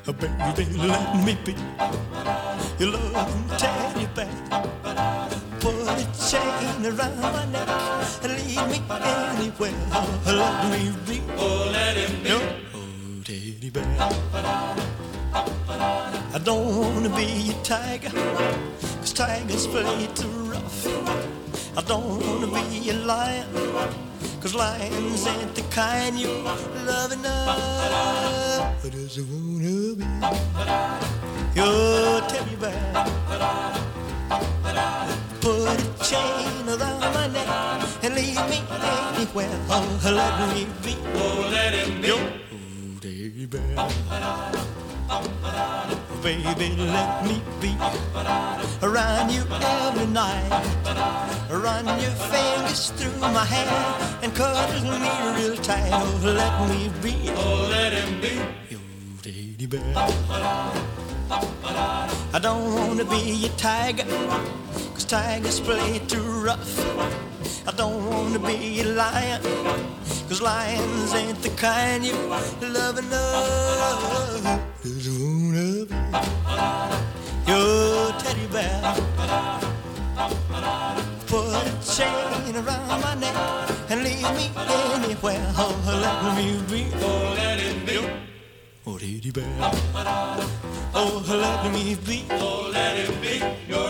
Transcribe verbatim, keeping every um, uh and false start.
Baby, let me be your loving teddy bear. Put a chain around my neck and lead me anywhere. Let me be, oh, let him be your oh, teddy bear. I don't wanna be a tiger, 'cause tigers play too rough. I don't wanna be a lion, 'cause lions ain't the kind you love enough. I just wanna be your teddy bear. Put a chain around my neck and lead me anywhere. Oh, let me be, oh, let him be your oh, teddy bear. Baby, let me be around you every night. Run your fingers through my hair and cuddle me real tight. Oh, let me be, oh, let him be your teddy bear. I don't wanna be a tiger, 'cause tigers play too rough. I don't wanna be a lion, 'cause lions ain't the kind you love enough. Just wanna be your teddy bear. Put a chain around my neck and lead me anywhere. Oh, let me be, oh, let him be oh, teddy bear. Oh, let me be, oh, let him be your